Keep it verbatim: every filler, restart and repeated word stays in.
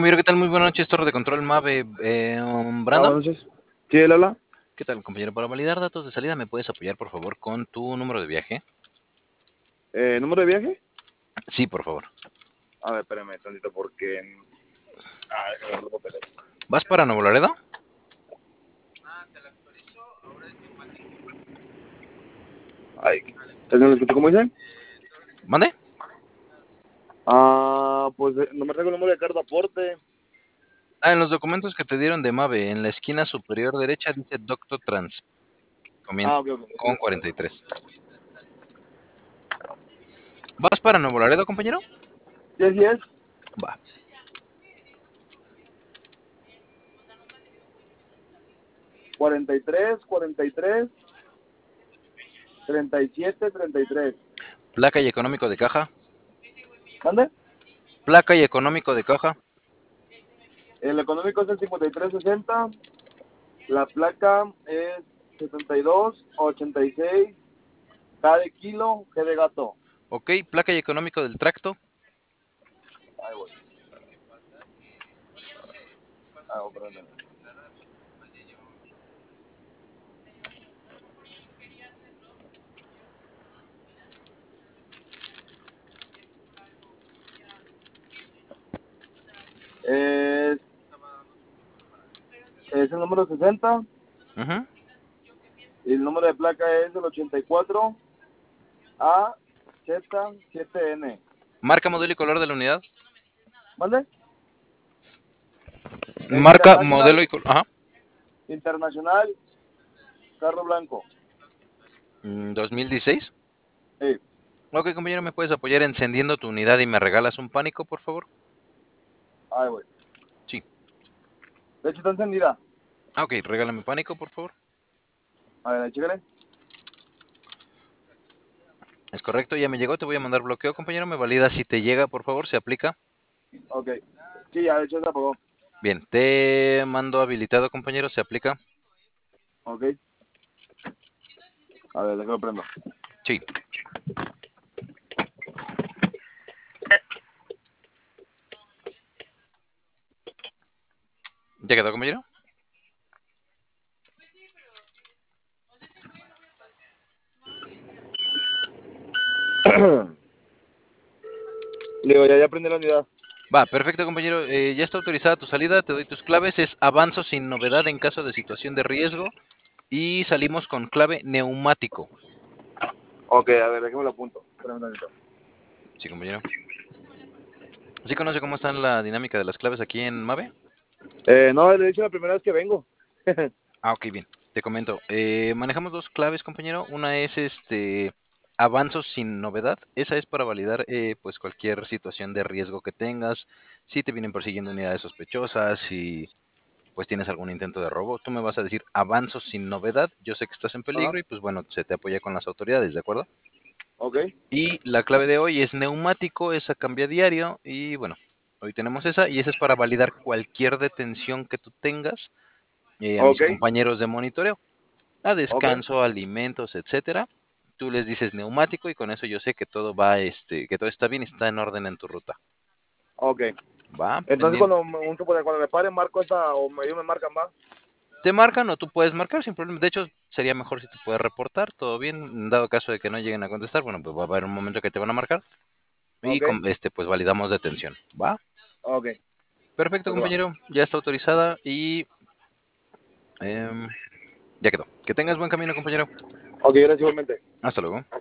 compañero, ¿qué tal? Muy buenas noches, Torre de Control Mave. Eh, um, Ah, Brandon, buenas noches. ¿Sí, él habla? ¿qué tal, compañero? Para validar datos de salida, ¿me puedes apoyar, por favor, con tu número de viaje? Eh, ¿Número de viaje? Sí, por favor. A ver, espérame tantito porque... Ah, déjame ver los papeles. ¿Vas para Nuevo Laredo? Ay, ¿no lo escucho cómo dice? ¿Mande? Ah, pues eh, no me traigo el número de carta aporte. Ah, en los documentos que te dieron de Mave, en la esquina superior derecha dice Doctor Trans. Comienza Ah, ok, ok. con cuarenta y tres. ¿Vas para Nuevo Laredo, compañero? Sí, sí es. Va. cuarenta y tres, cuarenta y tres, treinta y siete, treinta y tres. Placa y económico de caja. ¿Mande? Placa y económico de caja. El económico es el cincuenta y tres sesenta. La placa es setenta y dos ochenta y seis. K de kilo, G de gato. Ok, placa y económico del tracto. Ahí voy. Ah, oh, perdón. Es, es el número sesenta. Ujú. Y el número de placa es el ochenta y cuatro A Z siete N. Marca, modelo y color de la unidad. ¿Mande? Marca, International, modelo y color. Ajá. Internacional, carro blanco. Mm, ¿dos mil dieciséis? Sí, Ok, compañero, ¿me puedes apoyar encendiendo tu unidad y me regalas un pánico, por favor? ahí voy. Sí. De hecho, está encendida. Ah, ok, regálame pánico, por favor. A ver, chécale. Es correcto, ya me llegó, te voy a mandar bloqueo, compañero. Me valida si te llega, por favor, se aplica. Ok. Sí, ya, de hecho, se apagó. Bien, te mando habilitado, compañero, se aplica. Ok. A ver, déjame prendo. Sí. ¿Ya quedó, compañero? Digo, ya, ya prendí la unidad. Va, perfecto, compañero. Eh, ya está autorizada tu salida, te doy tus claves. Es avanzo sin novedad en caso de situación de riesgo. Y salimos con clave neumático. Ok, a ver, déjame lo apunto. Espérame un tantito. Sí, compañero. ¿Sí conoce cómo está la dinámica de las claves aquí en Mave? Eh, no, de hecho, la primera vez que vengo. Ah, ok, bien. Te comento. Eh, manejamos dos claves, compañero. Una es este avanzo sin novedad. Esa es para validar eh, pues cualquier situación de riesgo que tengas. Si te vienen persiguiendo unidades sospechosas, si pues tienes algún intento de robo, tú me vas a decir avanzo sin novedad. Yo sé que estás en Ajá. peligro y pues bueno, se te apoya con las autoridades, ¿de acuerdo? Ok. Y la clave de hoy es neumático, esa cambia diario y bueno, hoy tenemos esa y esa es para validar cualquier detención que tú tengas eh, a mis Ok. compañeros de monitoreo, a Ok. descanso, alimentos, etcétera. Tú les dices neumático y con eso yo sé que todo va, este, que todo está bien y está en orden en tu ruta. Ok. Va, Entonces, pendiente. cuando, me- un, cuando me pare, marco esta, o me, ellos me marcan más. Te marcan o tú puedes marcar sin problema. De hecho, sería mejor si te puedes reportar, todo bien. En dado caso de que no lleguen a contestar, bueno, pues va a haber un momento que te van a marcar y Ok. con, este, pues validamos detención. ¿Va? Ok. Perfecto, Pues va. compañero. Ya está autorizada y em, ya quedó. Que tengas buen camino, compañero. Ok, gracias igualmente. Hasta luego.